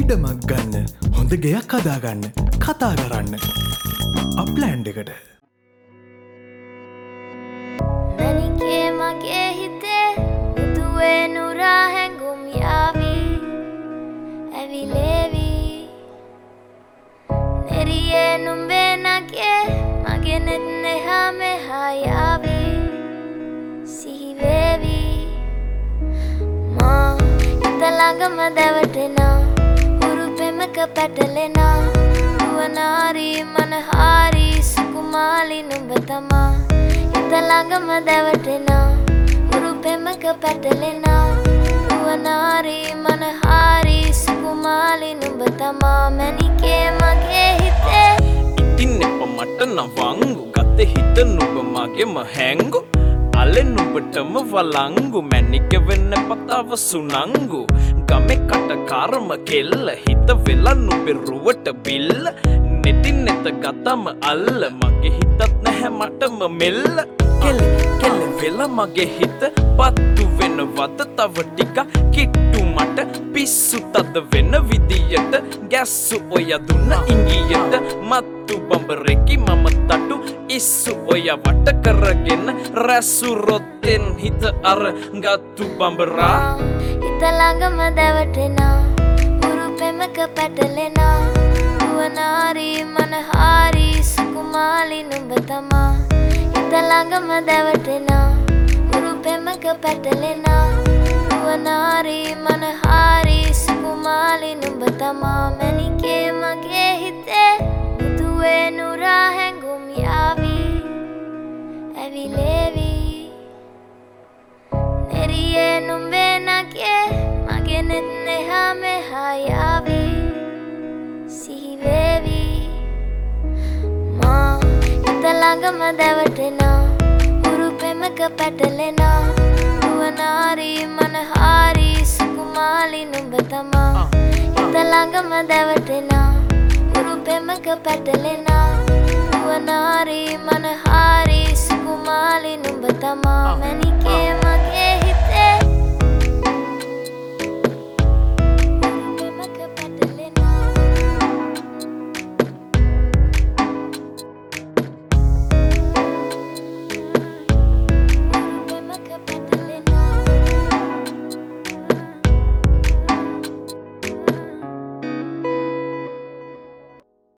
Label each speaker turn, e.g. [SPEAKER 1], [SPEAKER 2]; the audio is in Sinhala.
[SPEAKER 1] ඉඩමක් ගන්න හොඳ ගෙයක් හදාගන්න කතා කරන්න අප්ලෑන්ඩ් එකට
[SPEAKER 2] මැනිකේ මගේ හිතේ මුදුවේ නුරා හැඟුම් යාවී ඇවිලේවි නෙරියේ නුඹේ නගේ මගේ නෙත් නෙහා මෙහා යාවී සිහිවේවි මා හිත ළඟම දැවටෙනා හුරු පෙමක පැටලෙනා නුවනාරි මනහාරි සුකුමාලි නුඹ තමා හිත ළඟම දැවටෙනා හුරු පෙමක පැටලෙනා නුවනාරි මනහාරි සුකුමාලි නුඹ තමා මැනිකේ මගේ හිතේ
[SPEAKER 3] ඉතින් එප මට නවංගු ගත හිත නුඹ මගේම හැංගු අලෙන් නුඹටම වලංගු මැනික වෙන්න පතාව සුනංගු ගමේ කට කර්ම කෙල්ල හිත වෙලා නුඹේ රුවට බිල්ල නෙතින් නෙත ගතම අල්ල මගේ හිතත් නැහැ මටම මෙල්ල කෙල වෙලා මගේ හිත පත්තු වෙනවද තව ටික කිට්ටු මට පිස්සු තද වෙන විදියට ගැස්සු ඔය දුන්න ඉංගියට මත්තු බඹරෙකි මම තටු ඉස්සු ඔය වට කරගෙන රැසු රොත්තෙන් හිත අර ගත්තු බඹරා
[SPEAKER 2] හිත ළඟම දැවටෙනා හුරු පෙමක පැටලෙනා නුවනාරි මනහාරි සුකුමාලි නුඹ තමා හිත ළඟම දැවටෙනා හුරු පෙමක පැටලෙනා නුවනාරි මනහාරි සුකුමාලි නුඹ තමා මැනිකේ මගේ හිතේ මුදුවේ නුරා හැඟුම් යාවී ඇවිලේවි නෙරියේ නුඹේ නගේ මගේ නෙත් නෙහා මෙහා යාවී සිහිවේවි මා හිත ළඟම දැවටෙනා හුරු පෙමක පැටලෙනා නුවනාරි මනහාරි සුකුමාලි නුඹ තමා හිත ළඟම දැවටෙනා හුරු පෙමක පැටලෙනා නුවනාරි මනහාරි සුකුමාලි නුඹ තමා මැනිකේ